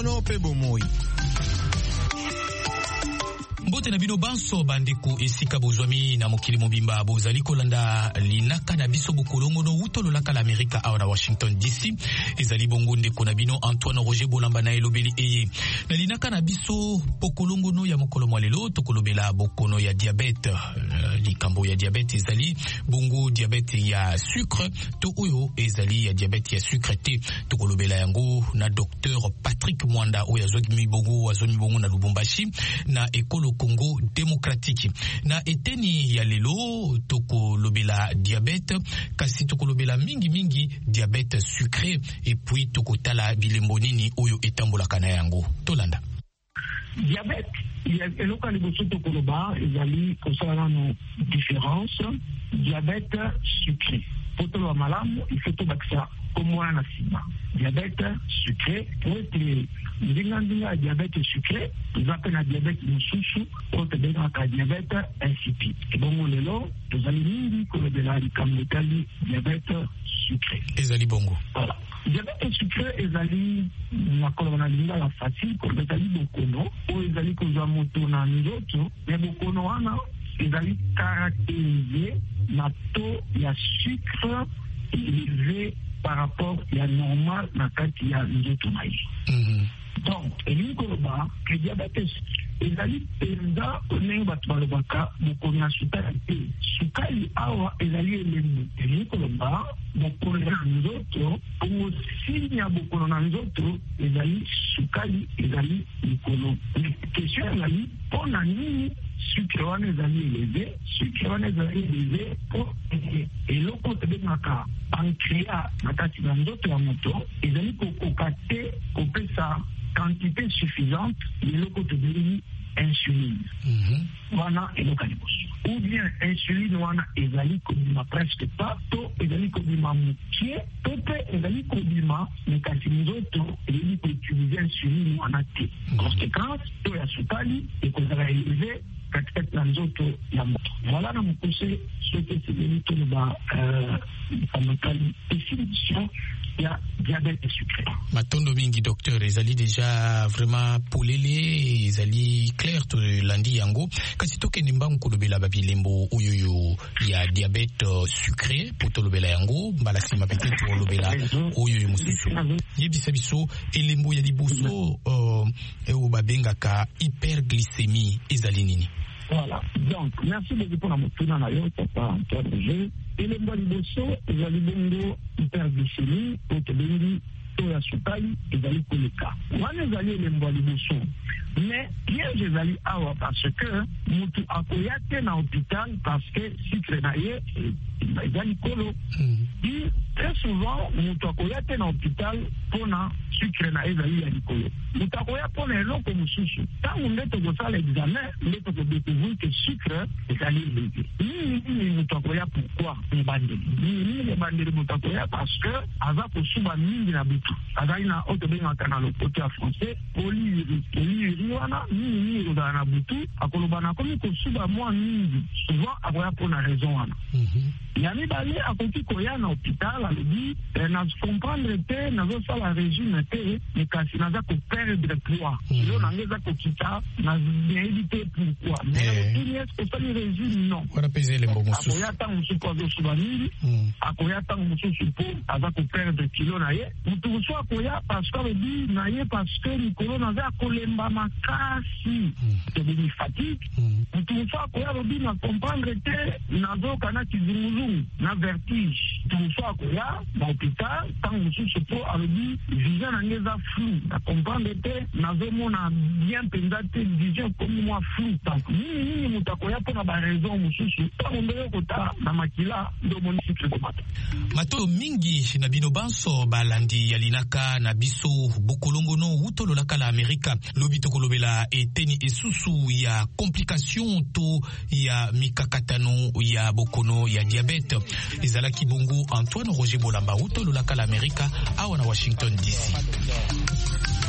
solono pe bomoi. Mbote na bino banso bandeko esika bozwami na mokili mobimba bozali kolanda linaka na biso bokolongono utolo laka la Amerika awa na Washington DC. Ezali bongo ndeko na bino Antoine Roger Bolamba na elobeli eye. Na linaka na biso bokolongono ya mokolo mwalelo tokolobela bokono ya diabete. Likambo ya diabete ezali bongo diabete ya sucre to oyo ezali ya diabete ya sucre te tokolobela yango na Dr Patrick Mwanda oyo azwaki bongo na Lubumbashi na ekolo Congo démocratique. Na eteni ya lelo tokolobela diabete kasi tokolobela mingi diabete sucré et puis tokotala bilembo nini oyo etambolaka na yango tolanda. Diabète, il y a eloko liboso tokoloba ezali kosala no différence diabète sucré. Potolo malamu il faut tobakisa komwana na sima. Diabète sucré pour être ndinga diabète sucré, nous appelons diabète mususu ou tebengaka diabète insipide. Et bongo lelo tozali mingi kolobela likamotali diabète sucré. Ezali bongo. Voilà. Diabète sucré ezali na kolobana linga la facile ko ezali bokono ou ezali kozwa moto na nzoto ya bokono wana ezali caractérisé na taux ya sucre élevé par rapport à normal na kati ya nzoto na ye. Donc, elingi koloba ke diabète ezali penza onenge bato balobaka bokono ya sukali te. Sukali awa ezali elembo. Elingi koloba bokono na nzoto omosini ya bokono na nzoto ezali sukali ezali likolo. Question ezali mpona nini sucre wana ezali élevé, sucre wana ezali élevé po eloko tobengaka pancréas na kati na nzoto ya moto ezali kokoka te kopesa quantité suffisante eloko tobengi insuline. Wana eloko liboso. Ou bien insuline wana ezali kobima presque pas to ezali kobima mokie to pe ezali kobima mais kasi nzoto ezali koutiliser insuline wana te. Conséquence to ya sukali ekozala élevé katikati na nzoto ya moto. Voilà na mokuse soki ezali toloba amakali définition ya diabète sucré. Matondo mingi docteur ezali déjà vraiment polele ezali clair to landi yango kasi tokende mbangu kolobela babilembo oyo ya diabète sucré potolobela yango mbala sima peut-être olobela oyo mususu yebisa biso elembo ya liboso o babengaka hyperglycémie ezali nini? Voilà. Donc, merci beaucoup pour la motuna na yo, papa Antoine Roger. Et le bon liboso, ezali bongo hyperglycémie, otebengi to ya sukali, ezali koleka. Wana ezali elembo liboso. Mais piège ezali awa parce que mutu akoya te na hôpital parce que sucre na ye ezali kolo. Et très souvent, mutu akoya te na hôpital pona sucre na ezali ya likolo. Mutu akoya pona eloko mususu. Tango nde tokosala examen, nde tokodécouvrir que sucre ezali élevé. Nini mutu akoya pourquoi ebandeli? Nini ebandeli mutu akoya parce que aza kosuba mingi na butu. Azali na otobengaka na lopoto ya français polyurie wana nini kozala na butu akoloba na komi kosuba mwa mingi souvent akoya mpona raison wana. Ya mibale akoki koya na hôpital alobi nakomprendre te nazosala régime te mais kasi naza koperdre poids elo nange eza kokita nayebi te pourquoi mais nakotuni eske osali régime non akoya ntango mosusu azosuba mingi akoya ntango mosusu mpo aza koperdre kilo na ye motu mosusu akoya parce que alobi na ye parce que likolo naza kolemba makasi tobeni fatigue motu mosusu akoya alobi na comprendre te nazoka na kizunguzungu na vertige motu mosusu akoya na hôpital ntango mosusu mpo alobi vision nange eza flou na comprendre te nazomona bien mpenza te vision komi mwa flou donc nini moto akoya mpona baraison mosusu ntango nde kota na makila ndomoni sucre komata mato mingi na bino banso balandi ya linaka na biso bokolongono utololaka la Amerika lobi tokolobela eteni esusu ya complication to ya mikakatano ya bokono ya diabète ezalaki bongo Antoine Roger Bolamba utololaka la Amerika awa na Washington DC.